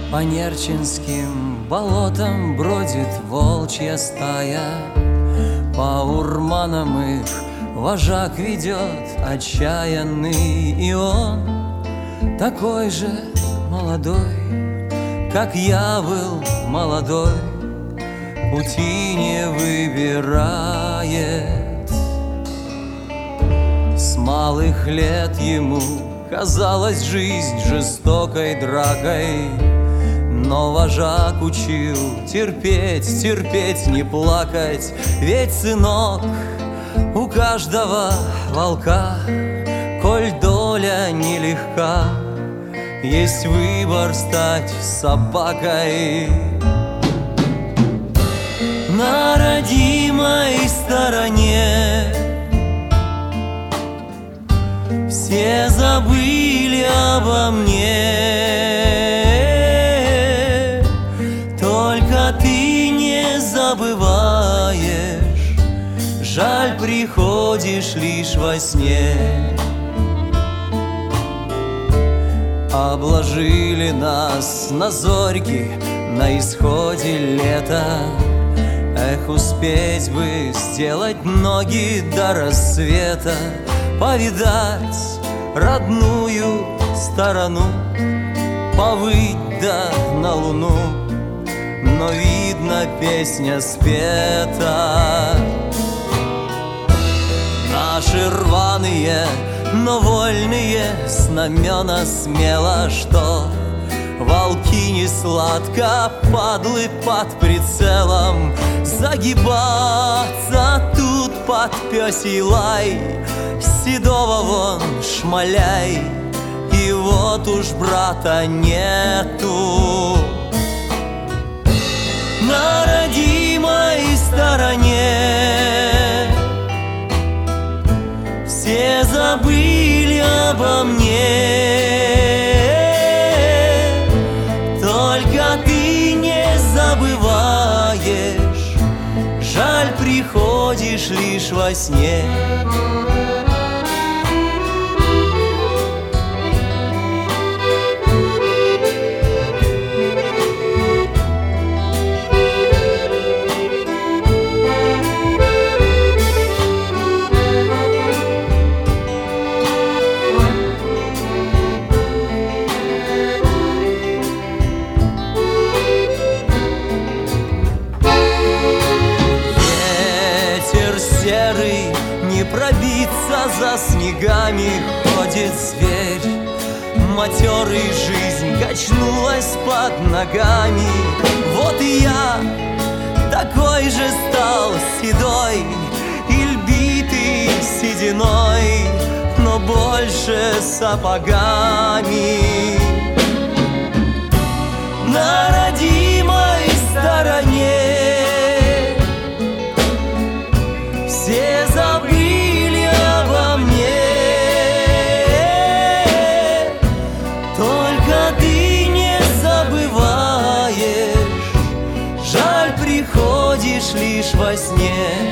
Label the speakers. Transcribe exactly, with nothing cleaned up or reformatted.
Speaker 1: По нерчинским болотам бродит волчья стая, по урманам их вожак ведет отчаянный, и он такой же молодой, как я был молодой, пути не выбирает. С малых лет ему казалась жизнь жестокой дракой, но вожак учил терпеть, терпеть, не плакать. Ведь, сынок, у каждого волка, коль доля нелегка, есть выбор стать собакой. На родимой стороне все забыли обо мне, только ты не забываешь, жаль, приходишь лишь во сне. Обложили нас на зорьки на исходе лета, эх, успеть бы сделать ноги до рассвета, повидать родную сторону, повыть да на луну, но видно, песня спета. Наши рваные, но вольные знамена смело, что волки не сладко падлы под прицелом, загибаться тут под пёсий лай, седого вон шмаляй, и вот уж брата нету. На родимой стороне все забыли обо мне, только ты не забываешь, жаль, приходишь лишь во сне. Серый, не пробиться за снегами, ходит зверь матерый, жизнь качнулась под ногами. Вот и я такой же стал седой и льбитый сединой, но больше сапогами. На родимой стороне все забыли обо мне, только ты не забываешь, жаль, приходишь лишь во сне.